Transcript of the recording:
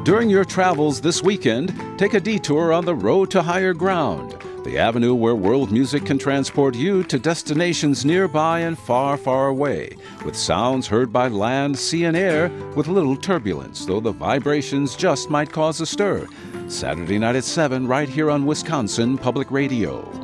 During your travels this weekend, take a detour on the road to higher ground, the avenue where world music can transport you to destinations nearby and far, far away, with sounds heard by land, sea, and air, with little turbulence, though the vibrations just might cause a stir. Saturday night at 7, right here on Wisconsin Public Radio.